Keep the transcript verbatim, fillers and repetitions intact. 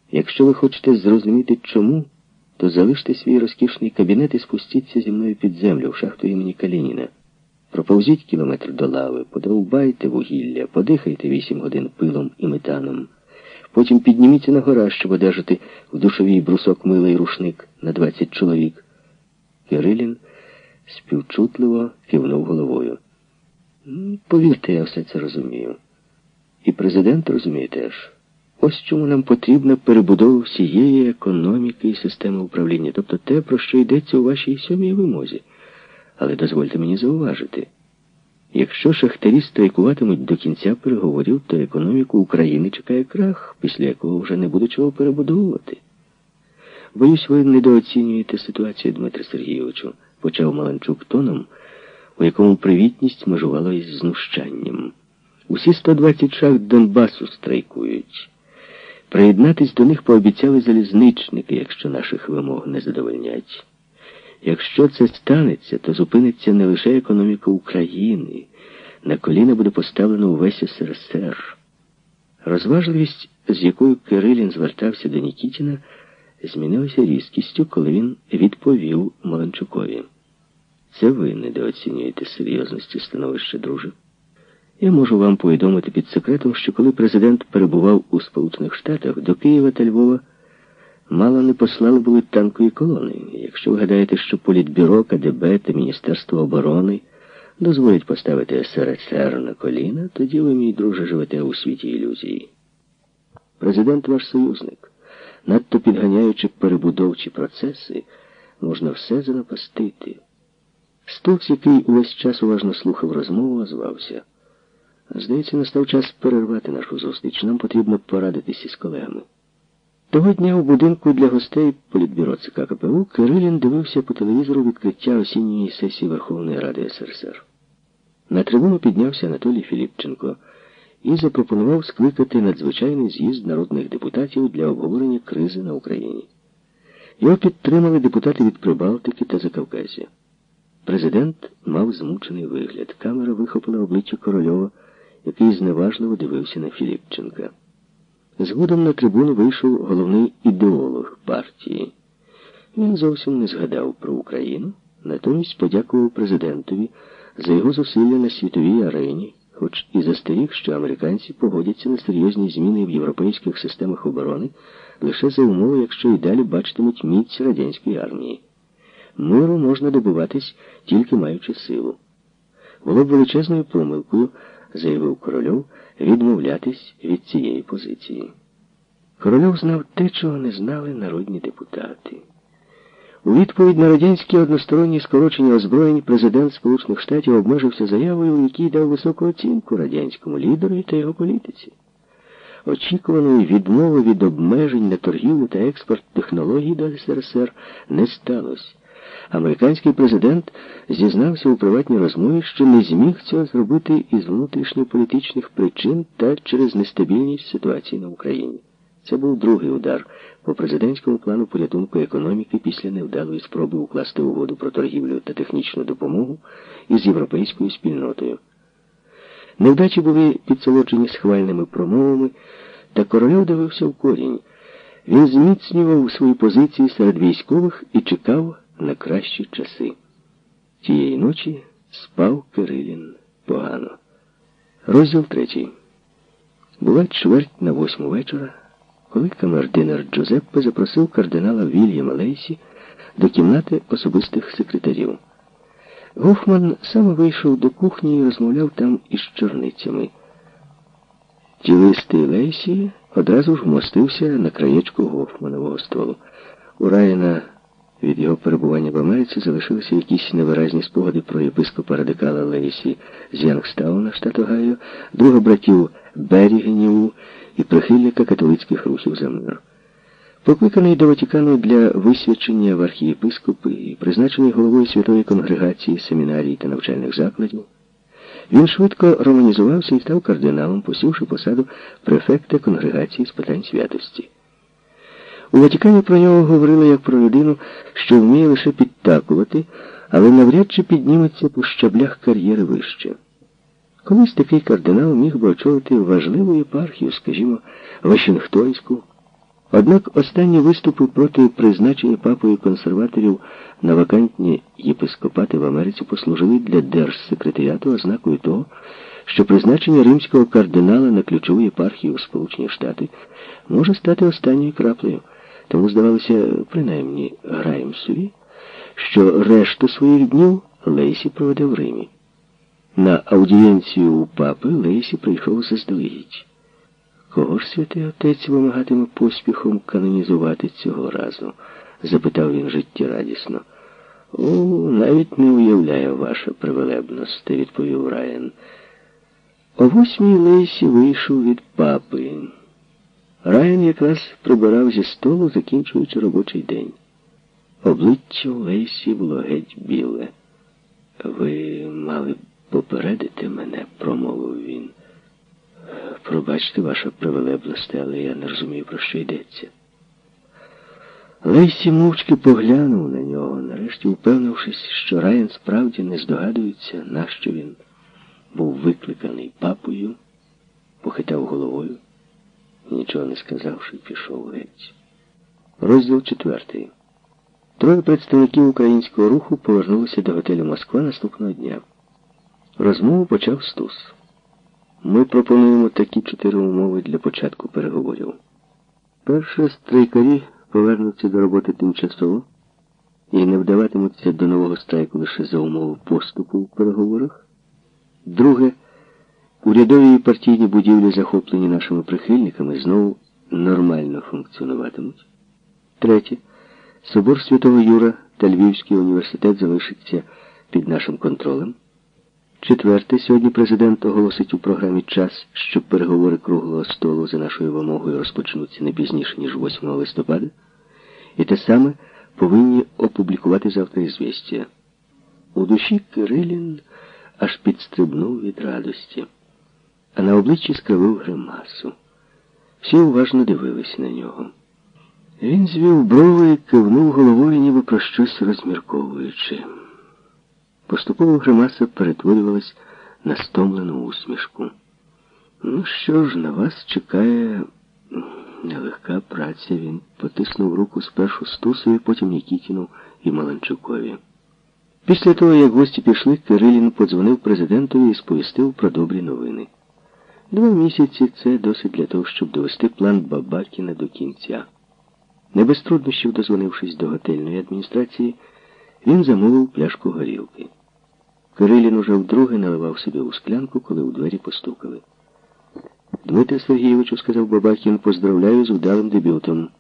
Якщо ви хочете зрозуміти чому, то залиште свій розкішний кабінет і спустіться зі мною під землю в шахту імені Калініна. Проповзіть кілометр до лави, подовбайте вугілля, подихайте вісім годин пилом і метаном. Потім підніміться на гора, щоб одержати в душовій брусок мила й рушник на двадцять чоловік. Кирилін співчутливо кивнув головою. Повірте, я все це розумію. І президент розуміє теж. Ось чому нам потрібна перебудова всієї економіки і системи управління, тобто те, про що йдеться у вашій сьомій вимозі. Але дозвольте мені зауважити, якщо шахтарі страйкуватимуть до кінця переговорів, то економіку України чекає крах, після якого вже не буде чого перебудовувати. Боюсь, ви недооцінюєте ситуацію, Дмитре Сергійовичу, почав Маланчук тоном, у якому привітність межувала із знущанням. Усі сто двадцять шахт Донбасу страйкують. Приєднатись до них пообіцяли залізничники, якщо наших вимог не задовольнять. Якщо це станеться, то зупиниться не лише економіка України. На коліна буде поставлено увесь ес ер ес ер. Розважливість, з якою Кирилін звертався до Нікітіна, змінилася різкістю, коли він відповів Маланчукові. Це ви недооцінюєте серйозності становища, друже. Я можу вам повідомити під секретом, що коли президент перебував у Сполучених Штатах, до Києва та Львова мало не послали були танкові колони. Якщо ви гадаєте, що Політбюро, ка де бе та Міністерство оборони дозволять поставити ес ер ес ер на коліна, тоді ви, мій друже, живете у світі ілюзії. Президент ваш союзник. Надто підганяючи перебудовчі процеси, можна все занапастити. Стукс, який увесь час уважно слухав розмову, озвався. Здається, настав час перервати нашу зустріч. Нам потрібно порадитись із колегами. Того дня у будинку для гостей Політбюро ЦК ка пе у Кирилін дивився по телевізору відкриття осінньої сесії Верховної Ради ес ер ес ер. На трибуну піднявся Анатолій Філіпченко і запропонував скликати надзвичайний з'їзд народних депутатів для обговорення кризи на Україні. Його підтримали депутати від Прибалтики та Закавказя. Президент мав змучений вигляд. Камера вихопила обличчя Корольова, який зневажливо дивився на Філіпченка. Згодом на трибуну вийшов головний ідеолог партії. Він зовсім не згадав про Україну, натомість подякував президентові за його зусилля на світовій арені, хоч і застеріг, що американці погодяться на серйозні зміни в європейських системах оборони лише за умови, якщо і далі бачитимуть міць радянської армії. Миру можна добиватись, тільки маючи силу. Було б величезною помилкою, заявив Корольов, відмовлятись від цієї позиції. Корольов знав те, чого не знали народні депутати. У відповідь на радянські односторонні скорочення озброєнь президент Сполучених Штатів обмежився заявою, у якій дав високу оцінку радянському лідеру та його політиці. Очікуваної відмови від обмежень на торгівлю та експорт технологій до ес ер ес ер не сталося. Американський президент зізнався у приватній розмові, що не зміг цього зробити із внутрішньополітичних причин та через нестабільність ситуації на Україні. Це був другий удар по президентському плану порятунку економіки після невдалої спроби укласти угоду про торгівлю та технічну допомогу із європейською спільнотою. Невдачі були підсолоджені схвальними промовами, та Корольов дивився в корінь. Він зміцнював свої позиції серед військових і чекав на кращі часи. Тієї ночі спав Кирилін погано. Розділ третій. Була чверть на восьму вечора, коли камердинер Джузеппе запросив кардинала Вільяма Лейсі до кімнати особистих секретарів. Гофман саме вийшов до кухні і розмовляв там із чорницями. Тілистий Лейсі одразу ж вмостився на краєчку Гофманового столу. У Райана від його перебування в Америці залишилися якісь невиразні спогади про єпископа-радикала Лейсі з Янгстауна, штат Огайо, друга братів Берігенів і прихильника католицьких рухів за мир. Покликаний до Ватикану для висвячення в архієпископи і призначений головою Святої Конгрегації, семінарій та навчальних закладів, він швидко романізувався і став кардиналом, посівши посаду префекта Конгрегації з питань святості. У Ватикані про нього говорили як про людину, що вміє лише підтакувати, але навряд чи підніметься по щаблях кар'єри вище. Колись такий кардинал міг би очолити важливу єпархію, скажімо, Вашингтонську, Однак останні виступи проти призначення папою консерваторів на вакантні єпископати в Америці послужили для держсекретаріату ознакою того, що призначення римського кардинала на ключову єпархію у Сполучені Штати може стати останньою краплею. Тому здавалося, принаймні Граймсові, що решту своїх днів Лейсі проведе в Римі. На аудієнцію у папи Лейсі прийшов заздалегідь. «Кого ж святий отець вимагатиме поспіхом канонізувати цього разу?» – запитав він життєрадісно. «О, навіть не уявляю, ваша превелебність», – відповів Райан. О восьмій Лейсі вийшов від папи. Райан якраз прибирав зі столу, закінчуючи робочий день. Обличчя у Лейсі було геть біле. «Ви мали попередити мене», – промовив він. «Пробачте, ваша превелебність, але я не розумію, про що йдеться». Лейсі мовчки поглянув на нього, нарешті впевнившись, що Райан справді не здогадується, нащо він був викликаний папою, похитав головою, нічого не сказавши, пішов геть. Розділ четвертий. Троє представників українського руху повернулися до готелю «Москва» наступного дня. Розмову почав Стус. «Ми пропонуємо такі чотири умови для початку переговорів. Перше, страйкарі повернуться до роботи тимчасово і не вдаватимуться до нового страйку лише за умови поступу в переговорах. Друге, урядові і партійні будівлі, захоплені нашими прихильниками, знову нормально функціонуватимуть. Третє, собор Святого Юра та Львівський університет залишаться під нашим контролем. Четверте, сьогодні президент оголосить у програмі час, щоб переговори круглого столу за нашою вимогою розпочнуться не пізніше, ніж восьмого листопада. І те саме повинні опублікувати завтра «Ізвєстія». У душі Кирилін аж підстрибнув від радості, а на обличчі скривив гримасу. Всі уважно дивились на нього. Він звів брови і кивнув головою, ніби про щось розмірковуючи. Поступово гримаса перетворювалась на стомлену усмішку. «Ну що ж, на вас чекає нелегка праця». Він потиснув руку спершу Стусові, потім Нікітіну і Маланчукові. Після того, як гості пішли, Кирилін подзвонив президентові і сповістив про добрі новини. Два місяці – це досить для того, щоб довести план Бабакіна до кінця. Не без труднощів дозвонившись до готельної адміністрації, він замовив пляшку горілки. Кирилін уже вдруге наливав собі у склянку, коли у двері постукали. «Дмитре Сергійовичу», – сказав Бабакін, – «поздравляю з удалим дебютом».